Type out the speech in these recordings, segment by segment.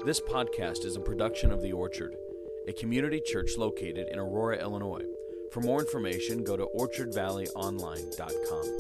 This podcast is a production of The Orchard, a community church located in Aurora, Illinois. For more information, go to orchardvalleyonline.com.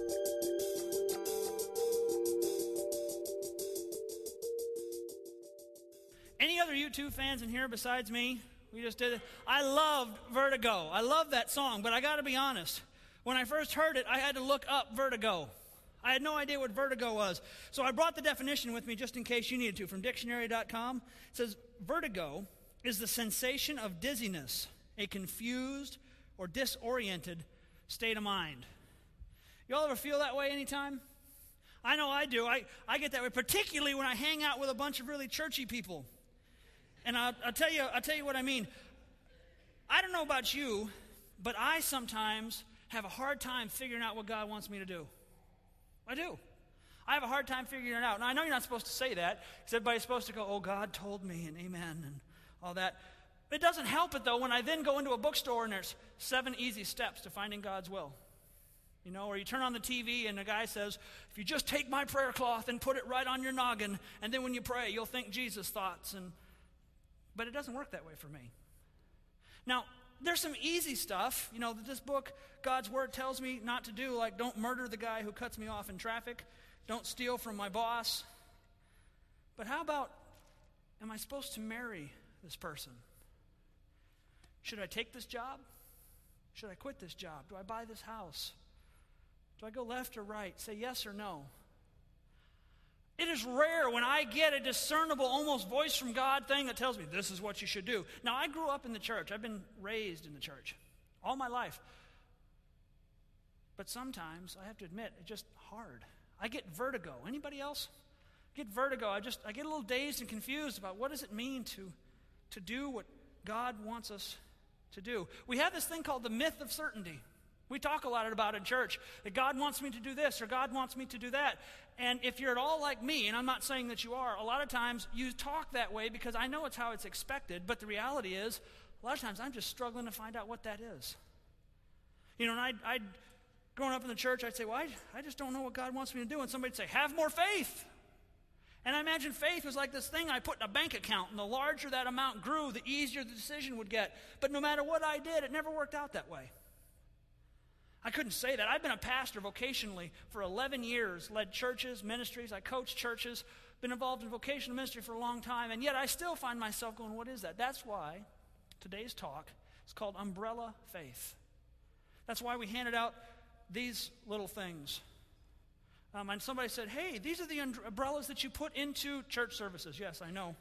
Any other U2 fans in here besides me? We just did it. I loved Vertigo. I love that song, but I got to be honest. When I first heard it, I had to look up vertigo. I had no idea what vertigo was. So I brought the definition with me just in case you needed to. From dictionary.com, it says, vertigo is the sensation of dizziness, a confused or disoriented state of mind. Y'all ever feel that way anytime? I know I do. I get that way, particularly when I hang out with a bunch of really churchy people. And I'll tell you what I mean. I don't know about you, but I sometimes have a hard time figuring out what God wants me to do. I do. I have a hard time figuring it out. Now, I know you're not supposed to say that, because everybody's supposed to go, oh, God told me, and amen, and all that. It doesn't help it, though, when I then go into a bookstore and there's 7 easy steps to finding God's will. You know, or you turn on the TV and the guy says, if you just take my prayer cloth and put it right on your noggin, and then when you pray, you'll think Jesus' thoughts. But it doesn't work that way for me. Now, there's some easy stuff, you know, that this book, God's Word, tells me not to do, like don't murder the guy who cuts me off in traffic, don't steal from my boss. But how about, am I supposed to marry this person? Should I take this job? Should I quit this job? Do I buy this house? Do I go left or right? Say yes or no? It is rare when I get a discernible, almost voice from God thing that tells me this is what you should do. Now, I grew up in the church. I've been raised in the church all my life. But sometimes, I have to admit, it's just hard. I get vertigo. Anybody else? I get vertigo. I get a little dazed and confused about what does it mean to do what God wants us to do. We have this thing called the myth of certainty. We talk a lot about it in church, that God wants me to do this or God wants me to do that. And if you're at all like me, and I'm not saying that you are, a lot of times you talk that way because I know it's how it's expected, but the reality is, a lot of times I'm just struggling to find out what that is. You know, and I'd growing up in the church, I'd say, well, I just don't know what God wants me to do. And somebody'd say, have more faith. And I imagine faith was like this thing I put in a bank account, and the larger that amount grew, the easier the decision would get. But no matter what I did, it never worked out that way. I couldn't say that. I've been a pastor vocationally for 11 years, led churches, ministries. I coached churches, been involved in vocational ministry for a long time, and yet I still find myself going, what is that? That's why today's talk is called Umbrella Faith. That's why we handed out these little things. And somebody said, hey, these are the umbrellas that you put into church services. Yes, I know.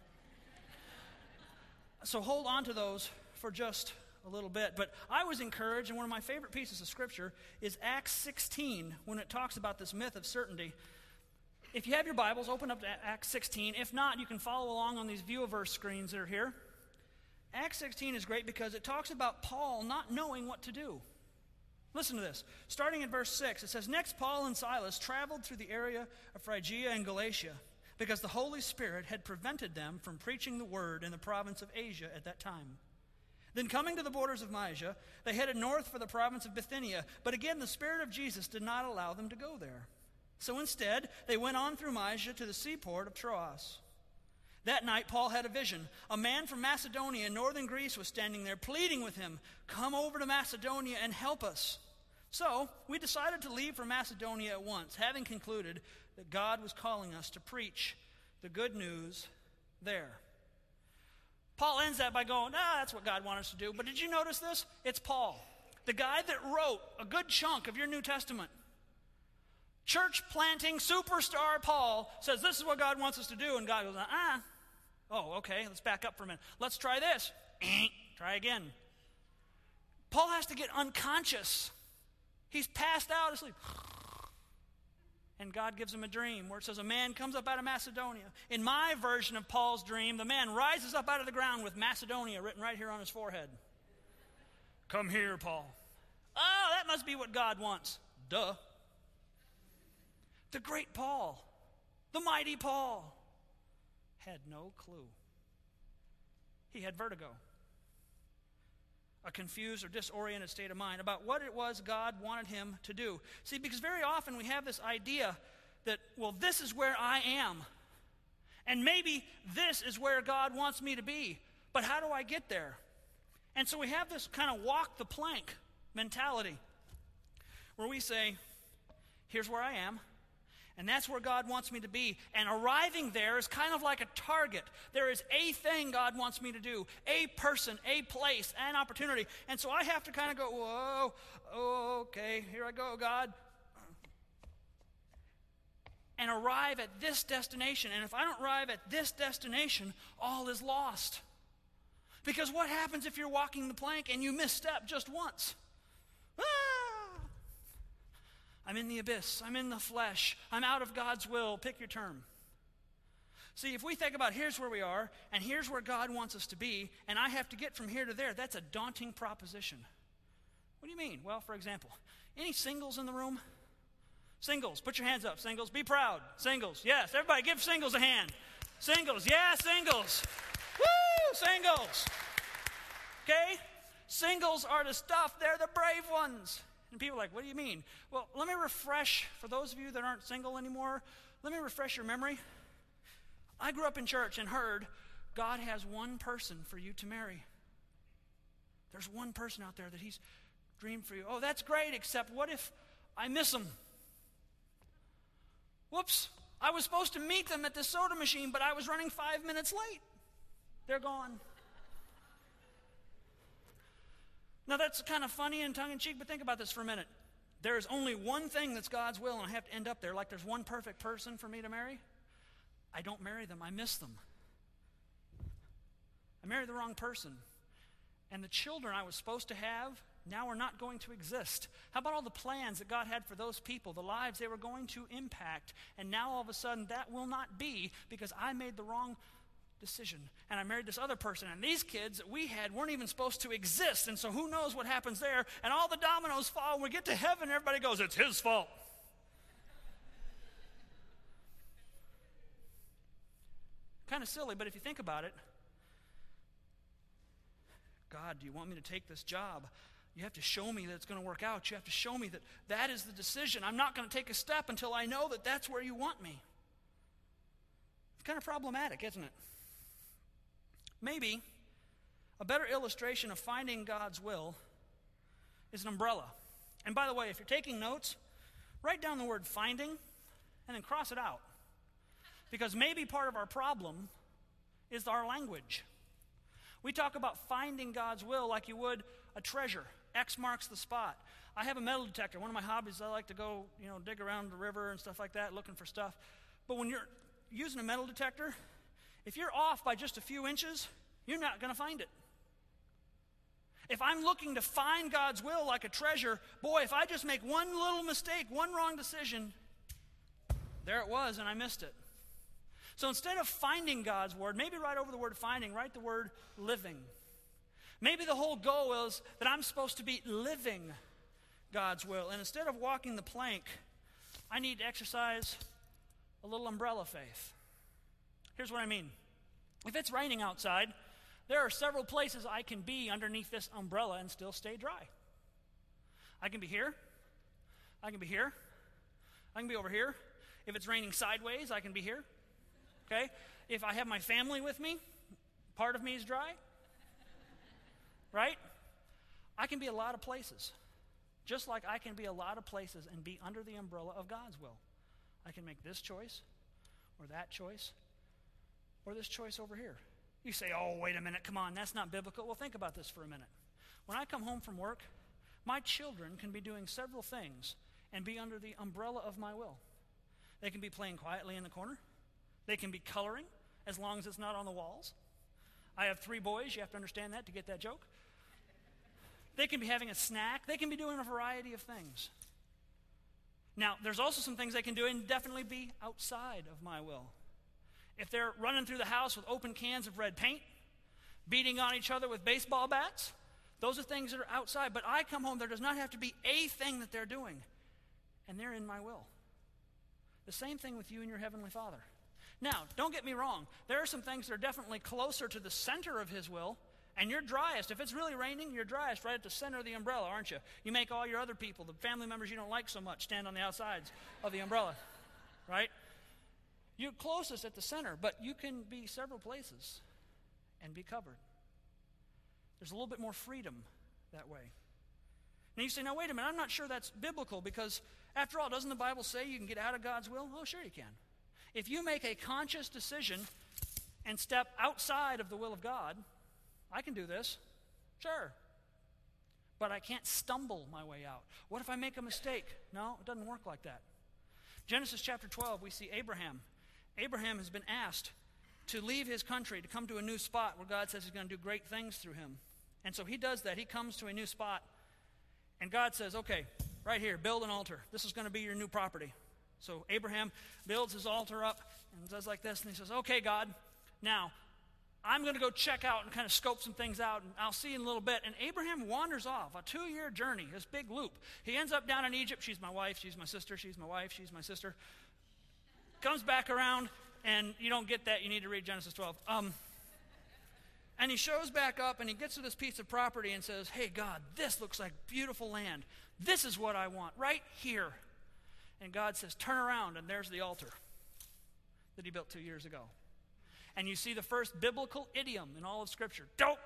So hold on to those for just a little bit. But I was encouraged, and one of my favorite pieces of Scripture is Acts 16, when it talks about this myth of certainty. If you have your Bibles, open up to Acts 16. If not, you can follow along on these view-averse screens that are here. Acts 16 is great because it talks about Paul not knowing what to do. Listen to this. Starting in verse 6, it says, next Paul and Silas traveled through the area of Phrygia and Galatia because the Holy Spirit had prevented them from preaching the word in the province of Asia at that time. Then coming to the borders of Mysia, they headed north for the province of Bithynia. But again, the Spirit of Jesus did not allow them to go there. So instead, they went on through Mysia to the seaport of Troas. That night, Paul had a vision. A man from Macedonia in northern Greece was standing there pleading with him, come over to Macedonia and help us. So we decided to leave for Macedonia at once, having concluded that God was calling us to preach the good news there. Paul ends that by going, that's what God wanted us to do. But did you notice this? It's Paul, the guy that wrote a good chunk of your New Testament. Church planting superstar Paul says, this is what God wants us to do. And God goes, oh, okay, let's back up for a minute. Let's try this. Try again. Paul has to get unconscious. He's passed out asleep. And God gives him a dream where it says a man comes up out of Macedonia. In my version of Paul's dream, the man rises up out of the ground with Macedonia written right here on his forehead. Come here, Paul. Oh, that must be what God wants. Duh. The great Paul, the mighty Paul, had no clue. He had vertigo, a confused or disoriented state of mind about what it was God wanted him to do. See, because very often we have this idea that, well, this is where I am. And maybe this is where God wants me to be, but how do I get there? And so we have this kind of walk the plank mentality where we say, here's where I am, and that's where God wants me to be. And arriving there is kind of like a target. There is a thing God wants me to do, a person, a place, an opportunity. And so I have to kind of go, whoa, oh, okay, here I go, God. And arrive at this destination. And if I don't arrive at this destination, all is lost. Because what happens if you're walking the plank and you misstep just once? I'm in the abyss. I'm in the flesh. I'm out of God's will. Pick your term. See, if we think about here's where we are, and here's where God wants us to be, and I have to get from here to there, that's a daunting proposition. What do you mean? Well, for example, any singles in the room? Singles, put your hands up. Singles, be proud. Singles, yes. Everybody give singles a hand. Singles, yeah, singles. Woo, singles. Okay? Singles are the stuff. They're the brave ones. And people are like, what do you mean? Well, let me refresh, for those of you that aren't single anymore, let me refresh your memory. I grew up in church and heard God has one person for you to marry. There's one person out there that he's dreamed for you. Oh, that's great, except what if I miss them? Whoops, I was supposed to meet them at the soda machine, but I was running 5 minutes late. They're gone. Now, that's kind of funny and tongue-in-cheek, but think about this for a minute. There's only one thing that's God's will, and I have to end up there. Like there's one perfect person for me to marry. I don't marry them. I miss them. I married the wrong person. And the children I was supposed to have now are not going to exist. How about all the plans that God had for those people, the lives they were going to impact, and now all of a sudden that will not be because I made the wrong decision, and I married this other person, and these kids that we had weren't even supposed to exist, and so who knows what happens there, and all the dominoes fall, and we get to heaven, everybody goes, it's his fault. Kind of silly, but if you think about it, God, do you want me to take this job? You have to show me that it's going to work out. You have to show me that that is the decision. I'm not going to take a step until I know that that's where you want me. It's kind of problematic, isn't it? Maybe a better illustration of finding God's will is an umbrella. And by the way, if you're taking notes, write down the word finding and then cross it out. Because maybe part of our problem is our language. We talk about finding God's will like you would a treasure. X marks the spot. I have a metal detector. One of my hobbies, I like to go, dig around the river and stuff like that, looking for stuff. But when you're using a metal detector, if you're off by just a few inches, you're not going to find it. If I'm looking to find God's will like a treasure, boy, if I just make one little mistake, one wrong decision, there it was, and I missed it. So instead of finding God's word, maybe write over the word finding, write the word living. Maybe the whole goal is that I'm supposed to be living God's will. And instead of walking the plank, I need to exercise a little umbrella faith. Here's what I mean. If it's raining outside, there are several places I can be underneath this umbrella and still stay dry. I can be here. I can be here. I can be over here. If it's raining sideways, I can be here. Okay? If I have my family with me, part of me is dry. Right? I can be a lot of places. Just like I can be a lot of places and be under the umbrella of God's will. I can make this choice, or that choice, or this choice over here. You say, oh, wait a minute, come on, that's not biblical. Well, think about this for a minute. When I come home from work, my children can be doing several things and be under the umbrella of my will. They can be playing quietly in the corner. They can be coloring, as long as it's not on the walls. I have 3 boys. You have to understand that to get that joke. They can be having a snack. They can be doing a variety of things. Now, there's also some things they can do and definitely be outside of my will. If they're running through the house with open cans of red paint, beating on each other with baseball bats, those are things that are outside. But I come home, there does not have to be a thing that they're doing, and they're in my will. The same thing with you and your Heavenly Father. Now, don't get me wrong. There are some things that are definitely closer to the center of His will, and you're driest. If it's really raining, you're driest right at the center of the umbrella, aren't you? You make all your other people, the family members you don't like so much, stand on the outsides of the umbrella, right? You're closest at the center, but you can be several places and be covered. There's a little bit more freedom that way. Now you say, now wait a minute, I'm not sure that's biblical, because after all, doesn't the Bible say you can get out of God's will? Oh, sure you can. If you make a conscious decision and step outside of the will of God, I can do this, sure. But I can't stumble my way out. What if I make a mistake? No, it doesn't work like that. Genesis chapter 12, we see Abraham. Abraham has been asked to leave his country, to come to a new spot where God says he's going to do great things through him. And so he does that. He comes to a new spot, and God says, okay, right here, build an altar. This is going to be your new property. So Abraham builds his altar up and does like this, and he says, okay, God, now I'm going to go check out and kind of scope some things out, and I'll see you in a little bit. And Abraham wanders off, a 2-year journey, this big loop. He ends up down in Egypt. She's my wife, she's my sister, she's my wife, she's my sister. Comes back around, and you don't get that. You need to read Genesis 12. And he shows back up, and he gets to this piece of property and says, hey, God, this looks like beautiful land. This is what I want, right here. And God says, turn around, and there's the altar that he built 2 years ago. And you see the first biblical idiom in all of Scripture, dope.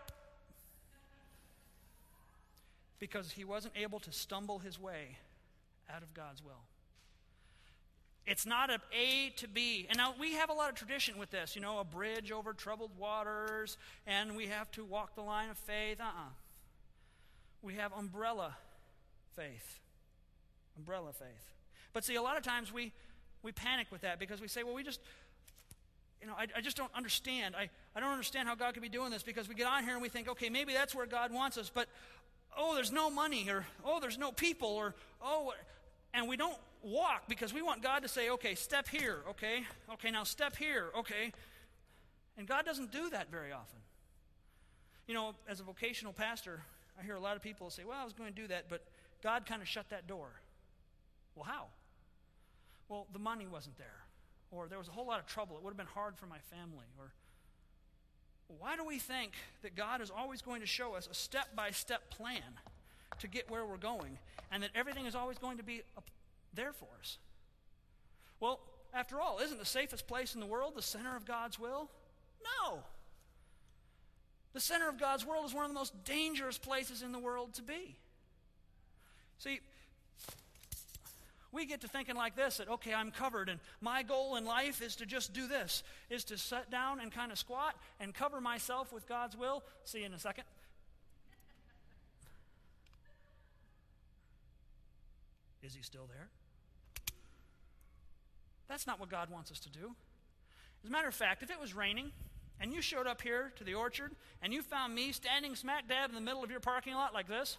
Because he wasn't able to stumble his way out of God's will. It's not an A to B. And now we have a lot of tradition with this, a bridge over troubled waters, and we have to walk the line of faith. We have umbrella faith. Umbrella faith. But see, a lot of times we panic with that because we say, well, we just, I just don't understand. I don't understand how God could be doing this, because we get on here and we think, okay, maybe that's where God wants us, but, there's no money, or, there's no people, or, and we don't walk because we want God to say, okay, step here, okay, now step here, okay. And God doesn't do that very often. As a vocational pastor, I hear a lot of people say, well, I was going to do that, but God kind of shut that door. Well, how? Well, the money wasn't there, or there was a whole lot of trouble. It would have been hard for my family, or why do we think that God is always going to show us a step-by-step plan to get where we're going, and that everything is always going to be there for us? Well, after all, isn't the safest place in the world the center of God's will? No. The center of God's world is one of the most dangerous places in the world to be. See, we get to thinking like this, that, okay, I'm covered, and my goal in life is to just do this, is to sit down and kind of squat and cover myself with God's will. See you in a second. Is he still there? That's not what God wants us to do. As a matter of fact, if it was raining and you showed up here to the orchard and you found me standing smack dab in the middle of your parking lot like this,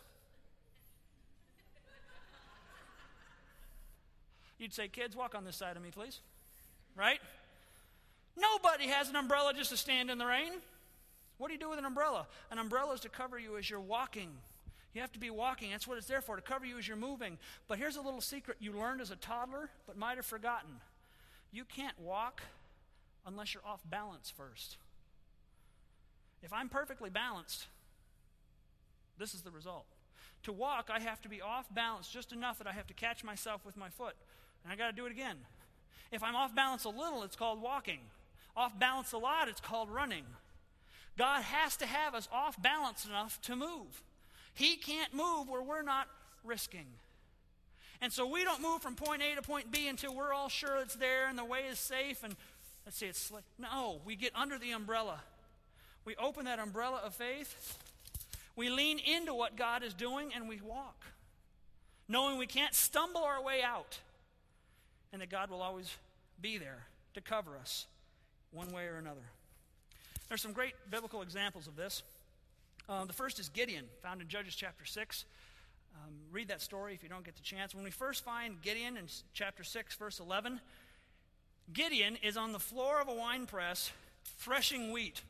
you'd say, kids, walk on this side of me, please. Right? Nobody has an umbrella just to stand in the rain. What do you do with an umbrella? An umbrella is to cover you as you're walking. You have to be walking. That's what it's there for, to cover you as you're moving. But here's a little secret you learned as a toddler but might have forgotten. You can't walk unless you're off balance first. If I'm perfectly balanced, this is the result. To walk, I have to be off balance just enough that I have to catch myself with my foot. And I got to do it again. If I'm off balance a little, it's called walking. Off balance a lot, it's called running. God has to have us off balance enough to move. He can't move where we're not risking. And so we don't move from point A to point B until we're all sure it's there and the way is safe. And let's see, it's slick. No, we get under the umbrella. We open that umbrella of faith. We lean into what God is doing and we walk, knowing we can't stumble our way out, and that God will always be there to cover us one way or another. There's some great biblical examples of this. The first is Gideon, found in Judges chapter 6. Read that story if you don't get the chance. When we first find Gideon in chapter 6, verse 11, Gideon is on the floor of a wine press threshing wheat.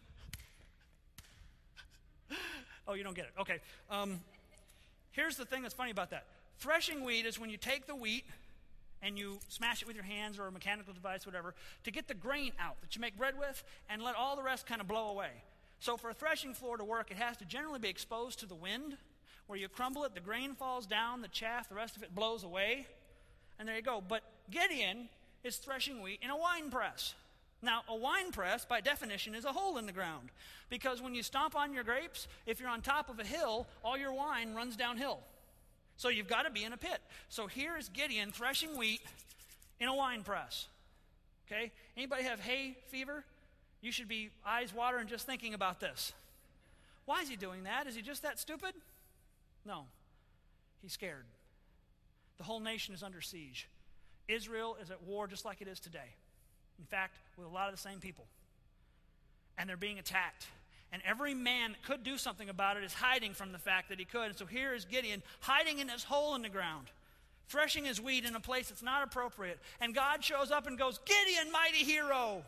Oh, you don't get it. Okay. Here's the thing that's funny about that. Threshing wheat is when you take the wheat and you smash it with your hands or a mechanical device, whatever, to get the grain out that you make bread with and let all the rest kind of blow away. So for a threshing floor to work, it has to generally be exposed to the wind, where you crumble it, the grain falls down, the chaff, the rest of it blows away, and there you go. But Gideon is threshing wheat in a wine press. Now, a wine press, by definition, is a hole in the ground. Because when you stomp on your grapes, if you're on top of a hill, all your wine runs downhill. So you've got to be in a pit. So here's Gideon threshing wheat in a wine press. Okay? Anybody have hay fever? You should be eyes watering just thinking about this. Why is he doing that? Is he just that stupid? No. He's scared. The whole nation is under siege. Israel is at war just like it is today. In fact, with a lot of the same people. And they're being attacked. And every man that could do something about it is hiding from the fact that he could. And so here is Gideon hiding in this hole in the ground, threshing his wheat in a place that's not appropriate. And God shows up and goes, "Gideon, mighty hero."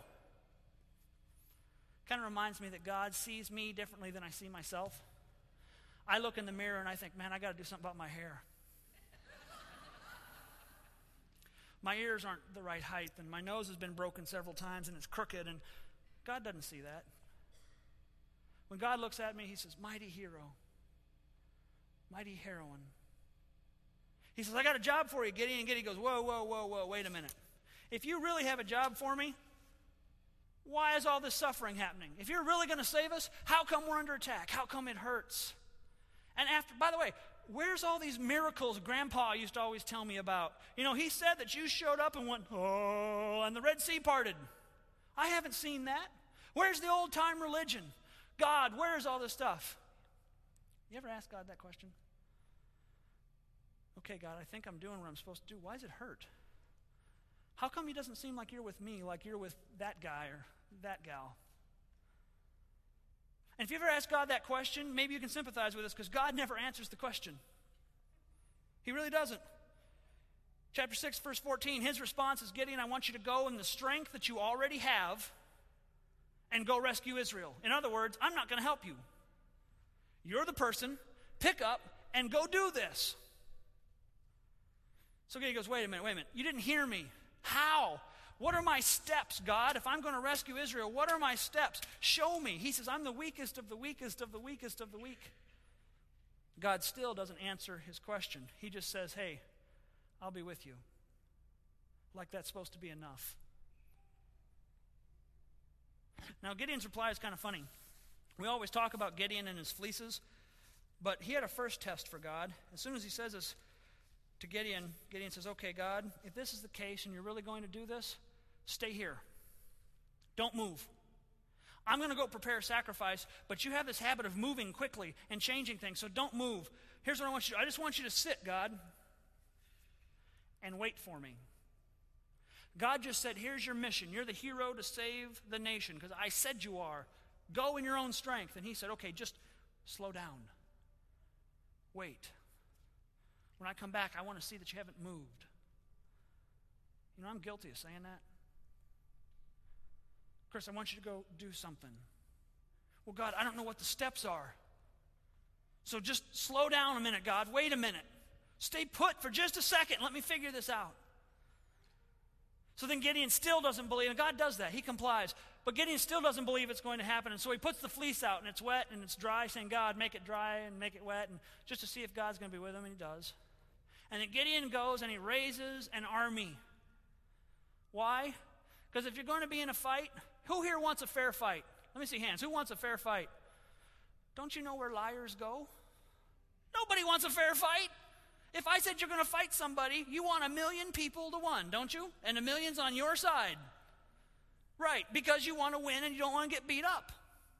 Kind of reminds me that God sees me differently than I see myself. I look in the mirror and I think, man, I got to do something about my hair. My ears aren't the right height, and my nose has been broken several times, and it's crooked, and God doesn't see that. When God looks at me, he says, "Mighty hero, mighty heroine." He says, "I got a job for you, Gideon." And Gideon goes, whoa, wait a minute. If you really have a job for me, why is all this suffering happening? If you're really going to save us, how come we're under attack? How come it hurts? And by the way, where's all these miracles Grandpa used to always tell me about? You know, he said that you showed up and went, "Oh," and the Red Sea parted. I haven't seen that. Where's the old-time religion? God, where's all this stuff? You ever ask God that question? Okay, God, I think I'm doing what I'm supposed to do. Why does it hurt? How come he doesn't seem like you're with me, like you're with that guy or that gal? And if you ever ask God that question, maybe you can sympathize with us, because God never answers the question. He really doesn't. Chapter 6, verse 14, his response is, "Gideon, I want you to go in the strength that you already have and go rescue Israel." In other words, I'm not going to help you. You're the person. Pick up and go do this. So Gideon goes, wait a minute. You didn't hear me. How? What are my steps, God? If I'm going to rescue Israel, what are my steps? Show me. He says, I'm the weakest of the weakest of the weakest of the weak. God still doesn't answer his question. He just says, "Hey, I'll be with you." Like that's supposed to be enough. Now, Gideon's reply is kind of funny. We always talk about Gideon and his fleeces, but he had a first test for God. As soon as he says this to Gideon, Gideon says, "Okay, God, if this is the case and you're really going to do this, stay here. Don't move. I'm going to go prepare a sacrifice, but you have this habit of moving quickly and changing things, so don't move. Here's what I want you to do. I just want you to sit, God, and wait for me." God just said, "Here's your mission. You're the hero to save the nation, because I said you are. Go in your own strength." And he said, "Okay, just slow down. Wait. When I come back, I want to see that you haven't moved." You know, I'm guilty of saying that. "Chris, I want you to go do something." "Well, God, I don't know what the steps are. So just slow down a minute, God. Wait a minute. Stay put for just a second. Let me figure this out." So then Gideon still doesn't believe, and God does that. He complies. But Gideon still doesn't believe it's going to happen, and so he puts the fleece out, and it's wet, and it's dry, saying, "God, make it dry and make it wet," and just to see if God's going to be with him, and he does. And then Gideon goes, and he raises an army. Why? Because if you're going to be in a fight, who here wants a fair fight? Let me see hands. Who wants a fair fight? Don't you know where liars go? Nobody wants a fair fight. If I said you're going to fight somebody, you want 1,000,000 people to 1, don't you? And 1,000,000's on your side. Right, because you want to win and you don't want to get beat up.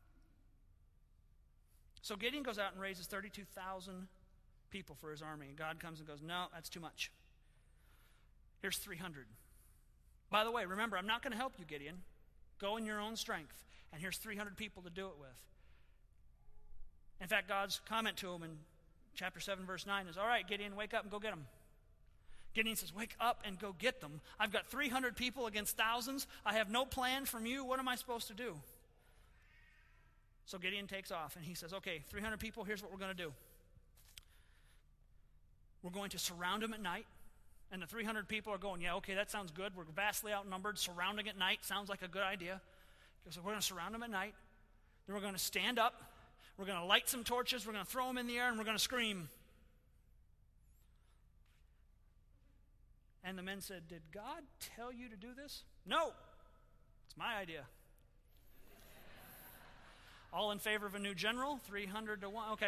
So Gideon goes out and raises 32,000 people for his army. And God comes and goes, "No, that's too much. Here's 300. By the way, remember, I'm not going to help you, Gideon. Go in your own strength. And here's 300 people to do it with." In fact, God's comment to him in chapter 7, verse 9 is, "All right, Gideon, wake up and go get them." Gideon says, "Wake up and go get them. I've got 300 people against thousands. I have no plan from you. What am I supposed to do?" So Gideon takes off, and he says, "Okay, 300 people, here's what we're going to do. We're going to surround them at night." And the 300 people are going, "Yeah, okay, that sounds good. We're vastly outnumbered. Surrounding at night sounds like a good idea." So we're going to surround them at night. Then we're going to stand up. We're going to light some torches. We're going to throw them in the air, and we're going to scream. And the men said, did God tell you to do this? No, it's my idea. All in favor of a new general? 300 to 1. Okay.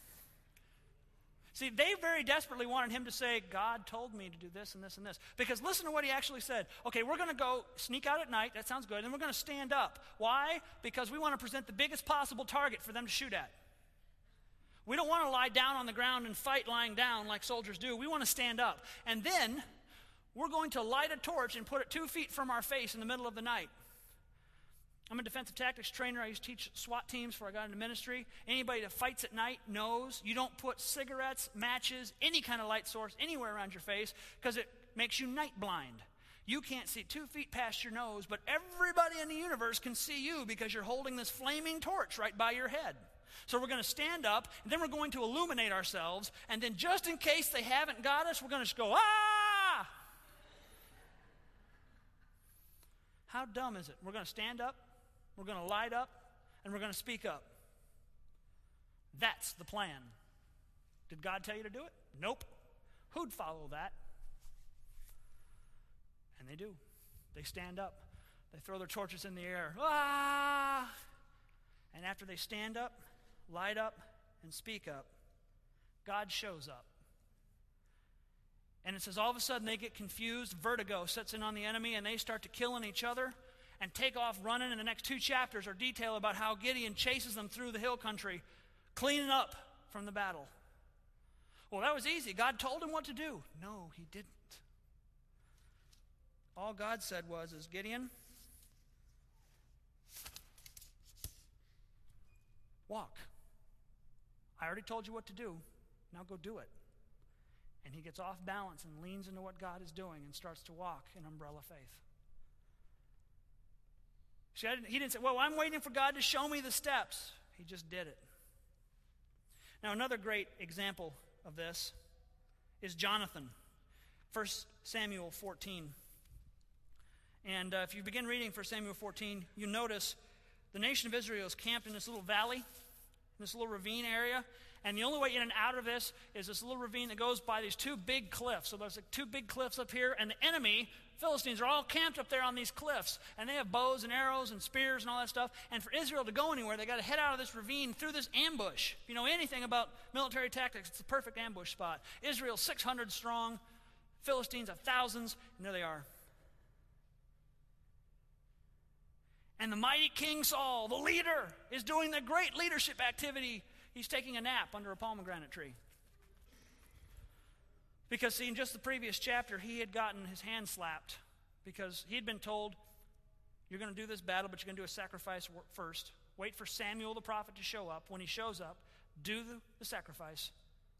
See, they very desperately wanted him to say, God told me to do this and this and this. Because listen to what he actually said. Okay, we're going to go sneak out at night. That sounds good. And we're going to stand up. Why? Because we want to present the biggest possible target for them to shoot at. We don't want to lie down on the ground and fight lying down like soldiers do. We want to stand up. And then we're going to light a torch and put it 2 feet from our face in the middle of the night. I'm a defensive tactics trainer. I used to teach SWAT teams before I got into ministry. Anybody that fights at night knows you don't put cigarettes, matches, any kind of light source anywhere around your face because it makes you night blind. You can't see 2 feet past your nose, but everybody in the universe can see you because you're holding this flaming torch right by your head. So we're going to stand up, and then we're going to illuminate ourselves, and then just in case they haven't got us, we're going to just go, ah! How dumb is it? We're going to stand up, we're going to light up, and we're going to speak up. That's the plan. Did God tell you to do it? Nope. Who'd follow that? And they do. They stand up. They throw their torches in the air. Ah! And after they stand up, light up, and speak up, God shows up. And it says all of a sudden they get confused. Vertigo sets in on the enemy, and they start to killing each other and take off running. And the next 2 chapters are detail about how Gideon chases them through the hill country, cleaning up from the battle. Well, that was easy. God told him what to do. No, he didn't. All God said was, Gideon, walk. I already told you what to do. Now go do it. And he gets off balance and leans into what God is doing and starts to walk in umbrella faith. See, he didn't say, well, I'm waiting for God to show me the steps. He just did it. Now, another great example of this is Jonathan. 1 Samuel 14. And if you begin reading 1 Samuel 14, you notice the nation of Israel is camped in this little valley, this little ravine area, and the only way in and out of this is this little ravine that goes by these 2 big cliffs. So there's like 2 big cliffs up here, and the enemy, Philistines, are all camped up there on these cliffs, and they have bows and arrows and spears and all that stuff. And for Israel to go anywhere, they got to head out of this ravine through this ambush. If you know anything about military tactics, it's the perfect ambush spot. Israel's 600 strong, Philistines have thousands, and there they are. And the mighty King Saul, the leader, is doing the great leadership activity. He's taking a nap under a pomegranate tree. Because, see, in just the previous chapter, he had gotten his hand slapped because he had been told, you're going to do this battle, but you're going to do a sacrifice first. Wait for Samuel the prophet to show up. When he shows up, do the sacrifice,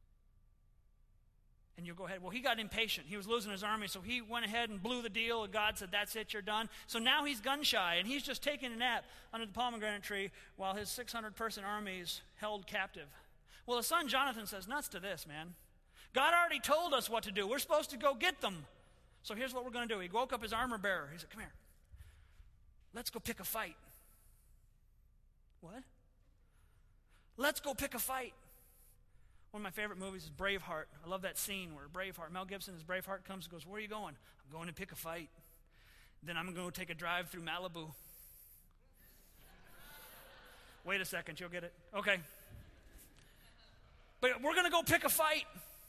and you'll go ahead. Well, he got impatient. He was losing his army, so he went ahead and blew the deal, and God said, that's it, you're done. So now he's gun-shy, and he's just taking a nap under the pomegranate tree while his 600-person army is held captive. Well, his son Jonathan says, nuts to this, man. God already told us what to do. We're supposed to go get them. So here's what we're going to do. He woke up his armor bearer. He said, come here. Let's go pick a fight. What? Let's go pick a fight. One of my favorite movies is Braveheart. I love that scene where Braveheart, Mel Gibson as Braveheart comes and goes, where are you going? I'm going to pick a fight. Then I'm going to take a drive through Malibu. Wait a second, you'll get it. Okay. But we're going to go pick a fight.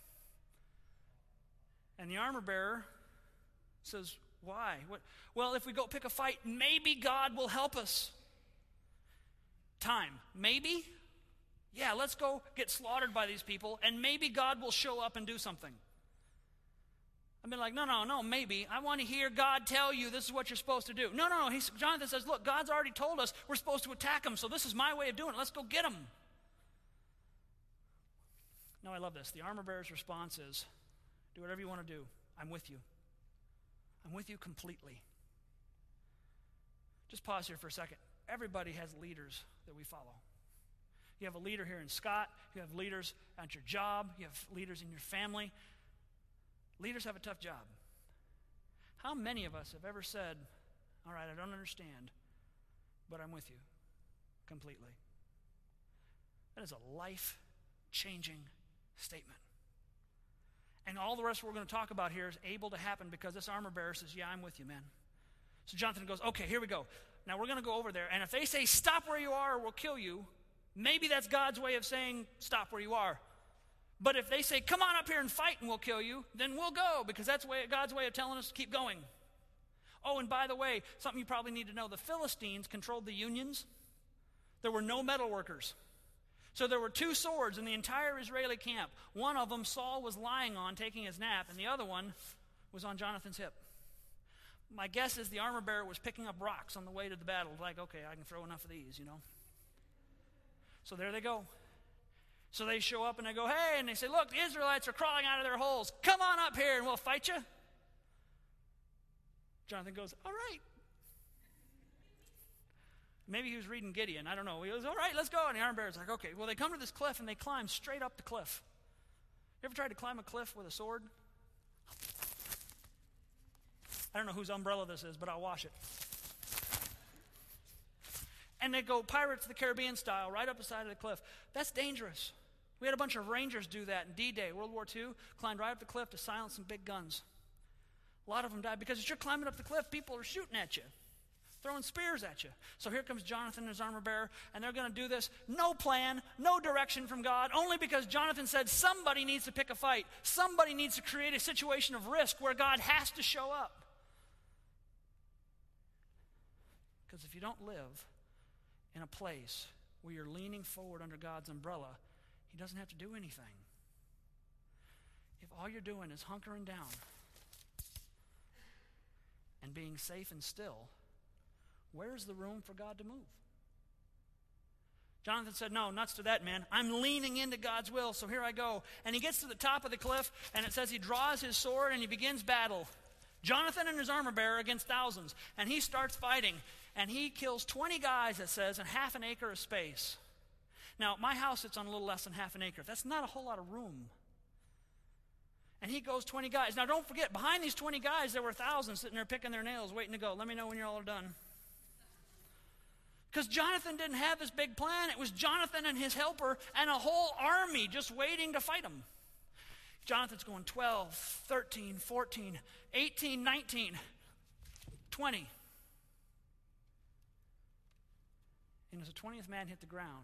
And the armor bearer says, why? What? Well, if we go pick a fight, maybe God will help us. Time. Maybe? Yeah, let's go get slaughtered by these people, and maybe God will show up and do something. I've been like, no, maybe. I want to hear God tell you this is what you're supposed to do. No. Jonathan says, look, God's already told us we're supposed to attack him, so this is my way of doing it. Let's go get him. No, I love this. The armor bearer's response is, do whatever you want to do. I'm with you. I'm with you completely. Just pause here for a second. Everybody has leaders that we follow. You have a leader here in Scott. You have leaders at your job. You have leaders in your family. Leaders have a tough job. How many of us have ever said, all right, I don't understand, but I'm with you completely? That is a life-changing statement. And all the rest we're going to talk about here is able to happen because this armor bearer says, yeah, I'm with you, man. So Jonathan goes, okay, here we go. Now we're going to go over there. And if they say, stop where you are or we'll kill you, maybe that's God's way of saying, stop where you are. But if they say, come on up here and fight and we'll kill you, then we'll go, because that's God's way of telling us to keep going. Oh, and by the way, something you probably need to know, the Philistines controlled the unions. There were no metal workers. So there were 2 swords in the entire Israeli camp. One of them Saul was lying on, taking his nap, and the other one was on Jonathan's hip. My guess is the armor bearer was picking up rocks on the way to the battle, like, okay, I can throw enough of these, So there they go. So they show up and they go, hey, and they say, look, the Israelites are crawling out of their holes. Come on up here and we'll fight you. Jonathan goes, all right. Maybe he was reading Gideon. I don't know. He goes, all right, let's go. And the armor bearer's like, okay. Well, they come to this cliff and they climb straight up the cliff. You ever tried to climb a cliff with a sword? I don't know whose umbrella this is, but I'll wash it. And they go Pirates of the Caribbean style right up the side of the cliff. That's dangerous. We had a bunch of Rangers do that in D-Day, World War II, climbed right up the cliff to silence some big guns. A lot of them died because as you're climbing up the cliff, people are shooting at you, throwing spears at you. So here comes Jonathan and his armor bearer, and they're going to do this. No plan, no direction from God, only because Jonathan said somebody needs to pick a fight. Somebody needs to create a situation of risk where God has to show up. Because if you don't live in a place where you're leaning forward under God's umbrella, he doesn't have to do anything. If all you're doing is hunkering down and being safe and still, where's the room for God to move? Jonathan said, no, nuts to that, man. I'm leaning into God's will, so here I go. And he gets to the top of the cliff, and it says he draws his sword and he begins battle. Jonathan and his armor bearer against thousands. And he starts fighting, and he kills 20 guys, it says, in half an acre of space. Now, my house sits on a little less than half an acre. That's not a whole lot of room. And he goes 20 guys. Now, don't forget, behind these 20 guys, there were thousands sitting there picking their nails, waiting to go. Let me know when you're all done. Because Jonathan didn't have this big plan. It was Jonathan and his helper and a whole army just waiting to fight him. Jonathan's going 12, 13, 14, 18, 19, 20. And as the 20th man hit the ground,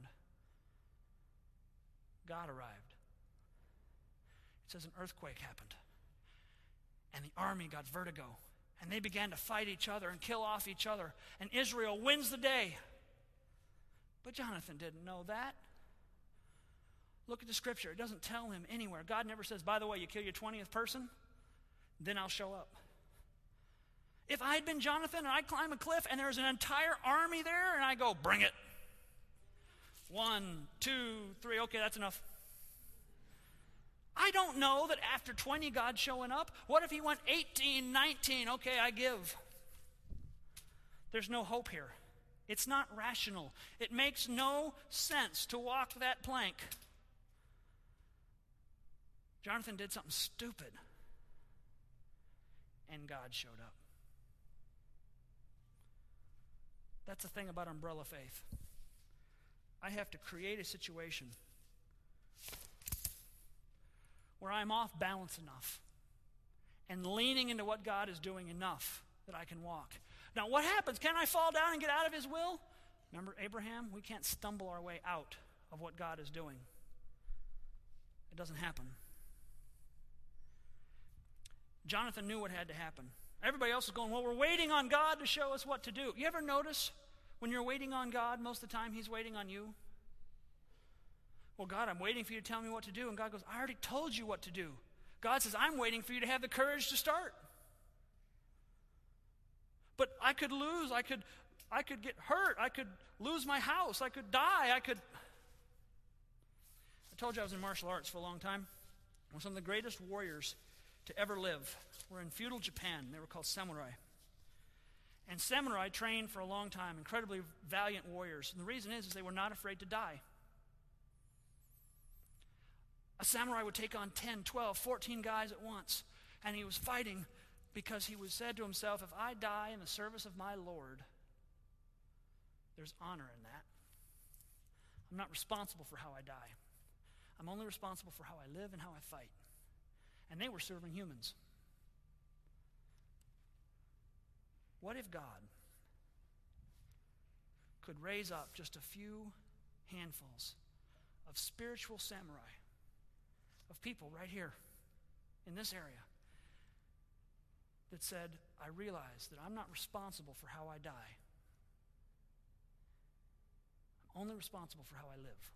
God arrived. It says an earthquake happened. And the army got vertigo. And they began to fight each other and kill off each other. And Israel wins the day. But Jonathan didn't know that. Look at the scripture. It doesn't tell him anywhere. God never says, by the way, you kill your 20th person, then I'll show up. If I had been Jonathan and I climb a cliff and there's an entire army there and I go, bring it. 1, 2, 3, okay, that's enough. I don't know that after 20 God's showing up. What if he went 18, 19, okay, I give. There's no hope here. It's not rational. It makes no sense to walk that plank. Jonathan did something stupid, and God showed up. That's the thing about umbrella faith. I have to create a situation where I'm off balance enough and leaning into what God is doing enough that I can walk. Now, what happens? Can I fall down and get out of his will? Remember Abraham? We can't stumble our way out of what God is doing. It doesn't happen. Jonathan knew what had to happen. Everybody else is going, well, we're waiting on God to show us what to do. You ever notice when you're waiting on God, most of the time he's waiting on you? Well, God, I'm waiting for you to tell me what to do. And God goes, I already told you what to do. God says, I'm waiting for you to have the courage to start. But I could lose. I could get hurt. I could lose my house. I could die. I told you I was in martial arts for a long time. I was some of the greatest warriors to ever live were in feudal Japan. They were called samurai. And samurai trained for a long time, incredibly valiant warriors. And the reason is they were not afraid to die. A samurai would take on 10, 12, 14 guys at once. And he was fighting because he was said to himself, if I die in the service of my Lord, there's honor in that. I'm not responsible for how I die. I'm only responsible for how I live and how I fight. and they were serving humans. What if God could raise up just a few handfuls of spiritual samurai, of people right here in this area that said, I realize that I'm not responsible for how I die. I'm only responsible for how I live.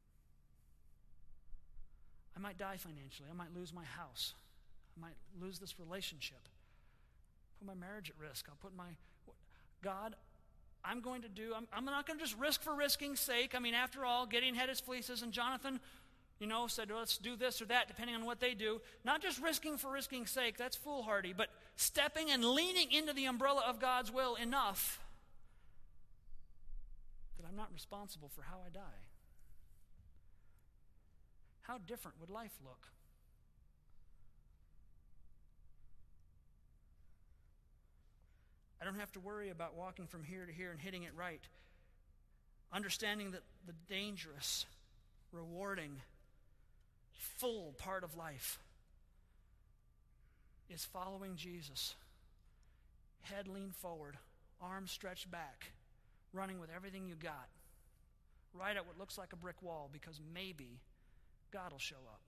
I might die financially. I might lose my house. I might lose this relationship. Put my marriage at risk. I'll put my... God, I'm not going to just risk for risking's sake. I mean, after all, Gideon had his fleeces, and Jonathan, said, well, let's do this or that, depending on what they do. Not just risking for risking's sake, that's foolhardy, but stepping and leaning into the umbrella of God's will enough that I'm not responsible for how I die. How different would life look? I don't have to worry about walking from here to here and hitting it right. Understanding that the dangerous, rewarding, full part of life is following Jesus. Head leaned forward, arms stretched back, running with everything you got. Right at what looks like a brick wall, because maybe God will show up.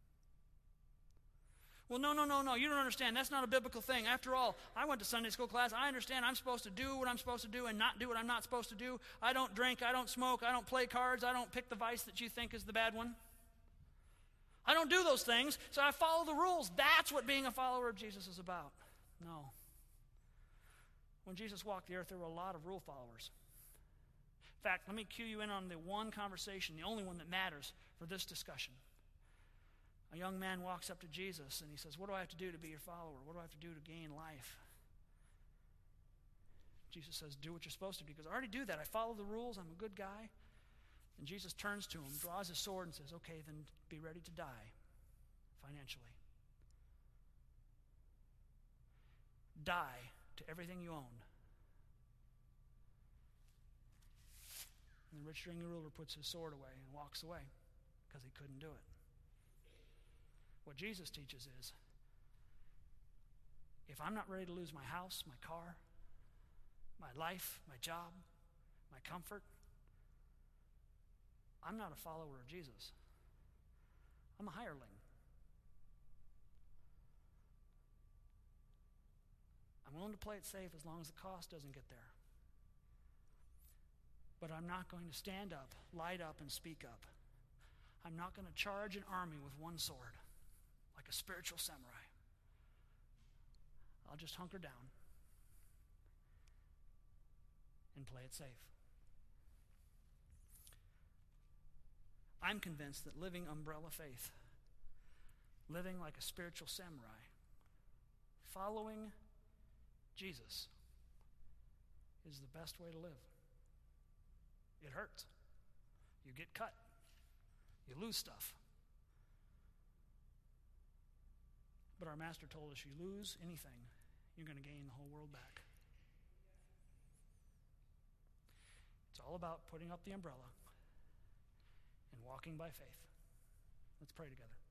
Well, no, you don't understand. That's not a biblical thing. After all, I went to Sunday school class. I understand I'm supposed to do what I'm supposed to do and not do what I'm not supposed to do. I don't drink, I don't smoke, I don't play cards, I don't pick the vice that you think is the bad one. I don't do those things, so I follow the rules. That's what being a follower of Jesus is about. No. When Jesus walked the earth, there were a lot of rule followers. In fact, let me cue you in on the one conversation, the only one that matters for this discussion. A young man walks up to Jesus and he says, what do I have to do to be your follower? What do I have to do to gain life? Jesus says, do what you're supposed to do. Because I already do that. I follow the rules. I'm a good guy. And Jesus turns to him, draws his sword and says, okay, then be ready to die financially. Die to everything you own. And the rich young ruler puts his sword away and walks away because he couldn't do it. What Jesus teaches is, if I'm not ready to lose my house, my car, my life, my job, my comfort, I'm not a follower of Jesus. I'm a hireling. I'm willing to play it safe as long as the cost doesn't get there. But I'm not going to stand up, light up, and speak up. I'm not going to charge an army with one sword, like a spiritual samurai. I'll just hunker down and play it safe. I'm convinced that living umbrella faith, living like a spiritual samurai, following Jesus, is the best way to live. It hurts. You get cut. You lose stuff. But our master told us, you lose anything, you're going to gain the whole world back. It's all about putting up the umbrella and walking by faith. Let's pray together.